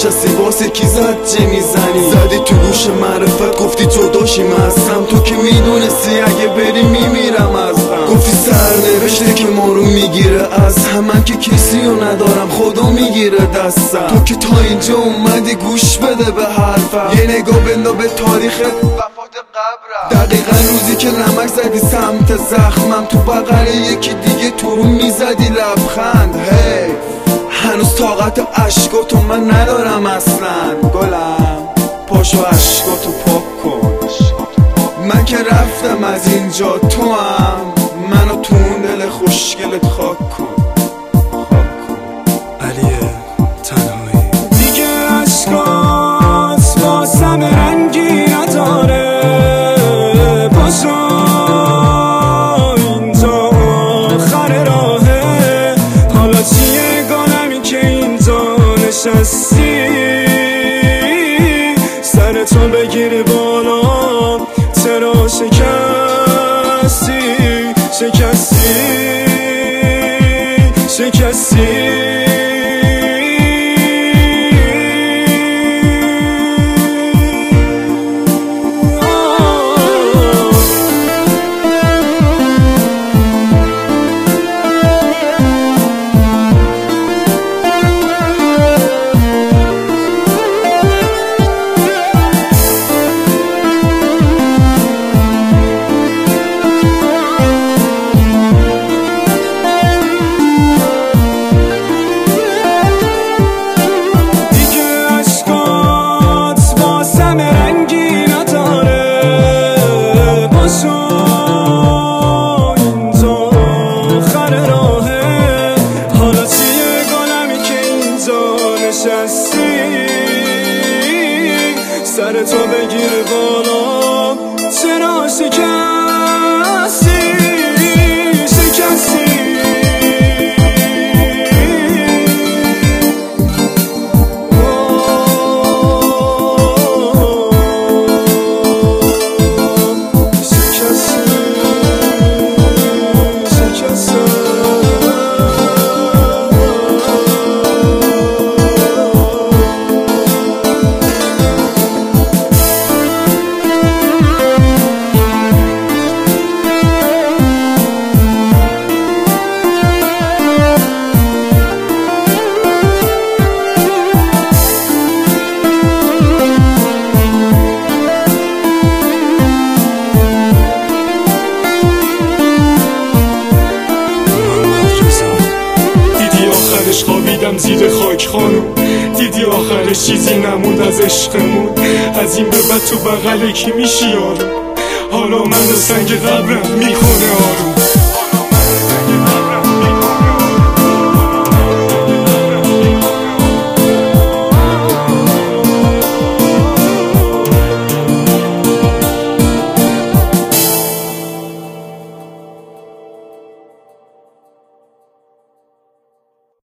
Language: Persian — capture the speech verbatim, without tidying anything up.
نشستی واسه کی زد چه میزنی؟ زدی تو گوش معرفت گفتی جداشیم هستم، تو که میدونستی اگه بری میمیرم از غم. گفتی سرنوشته که ما رو میگیره از هم، من که کسی رو ندارم خدا میگیره دستم. تو که تا اینجا اومدی گوش بده به حرفم، یه نگاه بندا به تاریخ وفات قبرم. دقیقا روزی که نمک زدی سمت زخمم، تو بغل یکی دیگه تو رو میزدی لبخند. هی هنوز طاقت عشقاتو من ندارم اصلا گلم، پاشو عشقاتو پاک کن. من که رفتم از اینجا، تو هم منو تو اون دل خوشگلت خاک کن. علی تنهایی دیگه عشقات واسم رنگی نداره، پاشو اینجا آخر راهه. حالا چیه گالمی که اینجا نشستی، سرتو بگیر بالا، چرا شکستی شکستی شکستی. سرتو بگیر بالا، چرا شکستی شکستی. خوابیدم زیر خاک خانم، دیدی آخرش چیزی نموند از عشقمون. از این به بعد تو بغل کی میشی یارو، حالا منو سنگ قبرم میخونه آروم.